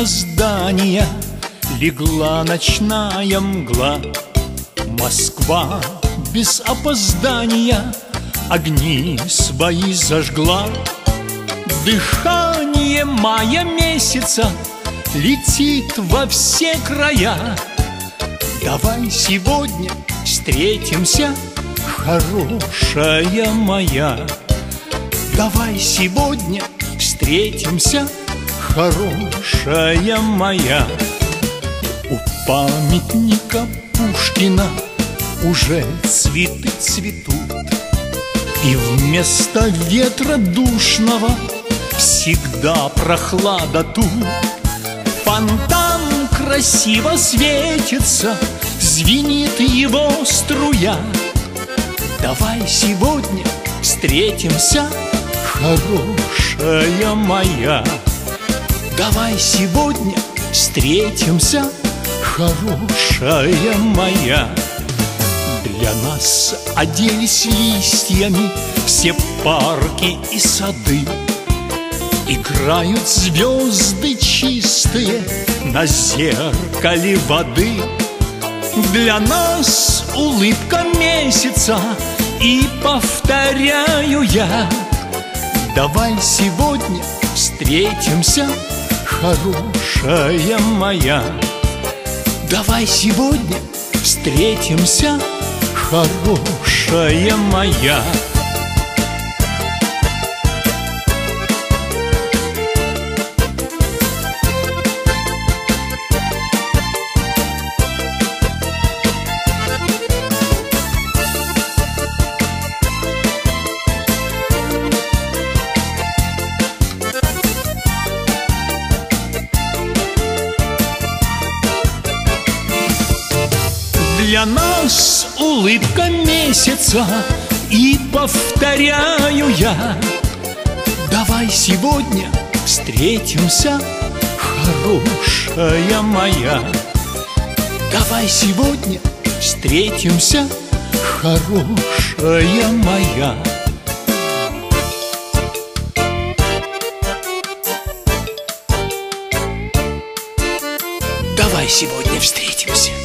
здания легла ночная мгла. Москва без опоздания огни свои зажгла. Дыхание мая месяца летит во все края. Давай сегодня встретимся, хорошая моя. Давай сегодня встретимся, хорошая моя. У памятника Пушкина уже цветы цветут, и вместо ветра душного всегда прохлада тут. Фонтан красиво светится, звенит его струя. Давай сегодня встретимся, хорошая моя. Давай сегодня встретимся, хорошая моя. Для нас оделись листьями все парки и сады. Играют звезды чистые на зеркале воды. Для нас улыбка месяца, и повторяю я: давай сегодня встретимся, хорошая моя. Давай сегодня встретимся, хорошая моя. Для нас улыбка месяца, и повторяю я: давай сегодня встретимся, хорошая моя. Давай сегодня встретимся, хорошая моя. Давай сегодня встретимся.